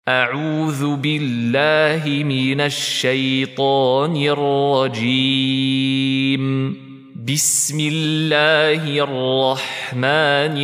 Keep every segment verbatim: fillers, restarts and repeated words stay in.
أعوذ بالله من الشيطان الرجيم. بسم الله الرحمن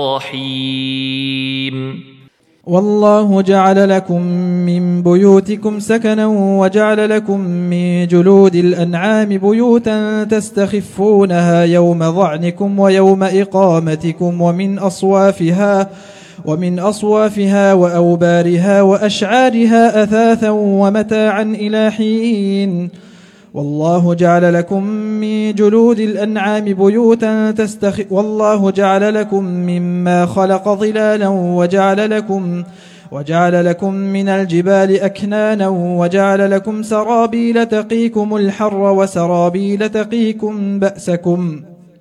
الرحيم. والله جعل لكم من بيوتكم سكنا وجعل لكم من جلود الأنعام بيوتا تستخفونها يوم ظعنكم ويوم إقامتكم ومن أصوافها ومن أصوافها وأوبارها وأشعارها أثاثا ومتاعا إلى حين. والله جعل لكم من جلود الأنعام بيوتا تستخ والله جعل لكم مما خلق ظلالا وجعل لكم وجعل لكم من الجبال أكنانا وجعل لكم سرابيل تقيكم الحر وسرابيل تقيكم بأسكم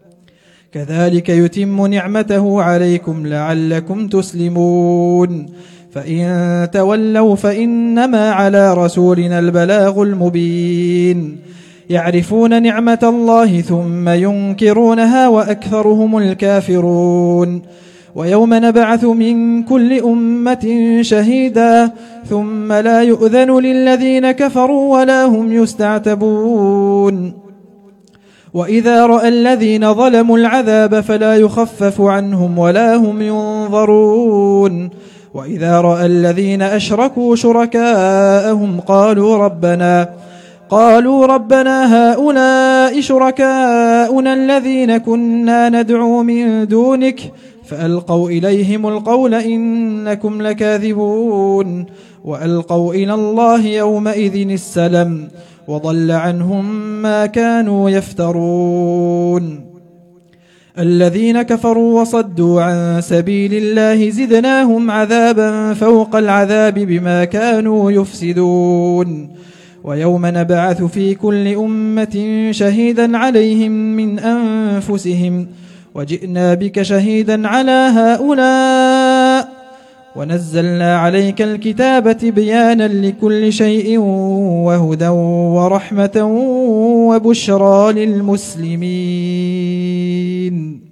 كذلك يتم نعمته عليكم لعلكم تسلمون. فإن تولوا فإنما على رسولنا البلاغ المبين. يعرفون نعمة الله ثم ينكرونها وأكثرهم الكافرون. ويوم نبعث من كل أمة شهيدا ثم لا يؤذن للذين كفروا ولا هم يستعتبون. وإذا رأى الذين ظلموا العذاب فلا يخفف عنهم ولا هم ينظرون. وإذا رأى الذين أشركوا شركاءهم قالوا ربنا قالوا ربنا هؤلاء شركاؤنا الذين كنا ندعو من دونك فألقوا إليهم القول إنكم لكاذبون. وألقوا إلى الله يومئذ السلم وضل عنهم ما كانوا يفترون. الذين كفروا وصدوا عن سبيل الله زدناهم عذابا فوق العذاب بما كانوا يفسدون. ويوم نبعث في كل أمة شهيدا عليهم من أنفسهم وجئنا بك شهيدا على هؤلاء ونزلنا عليك الكتاب تبيانا لكل شيء وهدى ورحمة وبشرى للمسلمين.